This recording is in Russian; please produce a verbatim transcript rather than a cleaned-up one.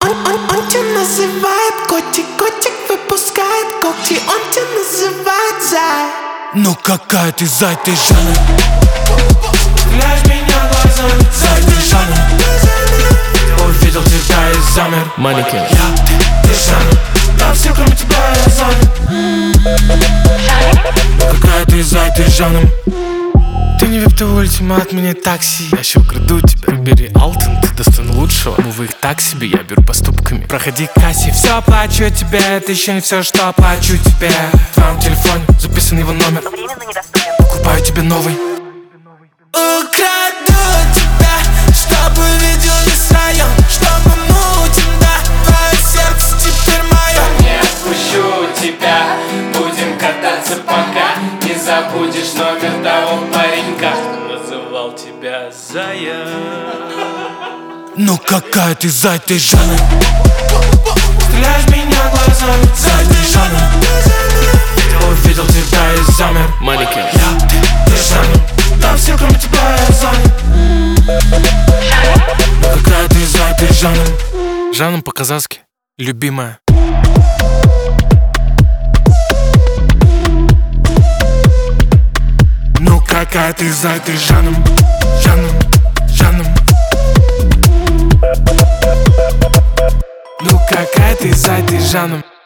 Он, он, он тебя называет котик, котик выпускает когти. Он тебя называет зай. Ну какая ты зай, ты Жанна. Стреляешь меня глазами, Зай, ты Жанна. Увидел тебя и замер. Манекен. Я, ты, ты Жанна. там все кроме тебя я занят. Ну какая ты зай, ты Жанна. Ты не вип, ты ультимат, мне такси. Я еще украду тебя, бери Алтон, ты достоин лучшего. Мувы их так себе, я беру поступками. Проходи к кассе, все оплачу тебе. Это еще не все, что оплачу тебе. В твоем телефоне записан его номер. Покупаю тебе новый. Украду тебя, чтобы видел весь район, чтобы мутим, да, твое сердце теперь мое. Не отпущу тебя, будем кататься, пока не забудешь номер того паренька, что называл тебя зая. Ну какая ты зай, ты Жанна. Стреляешь меня глазами, Зай, ты Жанна. Увидел тебя и замер. Манекен. Я, ты, ты Жанна. там все кроме тебя я занят. Ну какая ты зай, ты Жанна. Жанна по-казахски, любимая. Ну какая ты зай, ты Жанна. Жанна, Жанна. Ну какая ты зай, ты Жанна.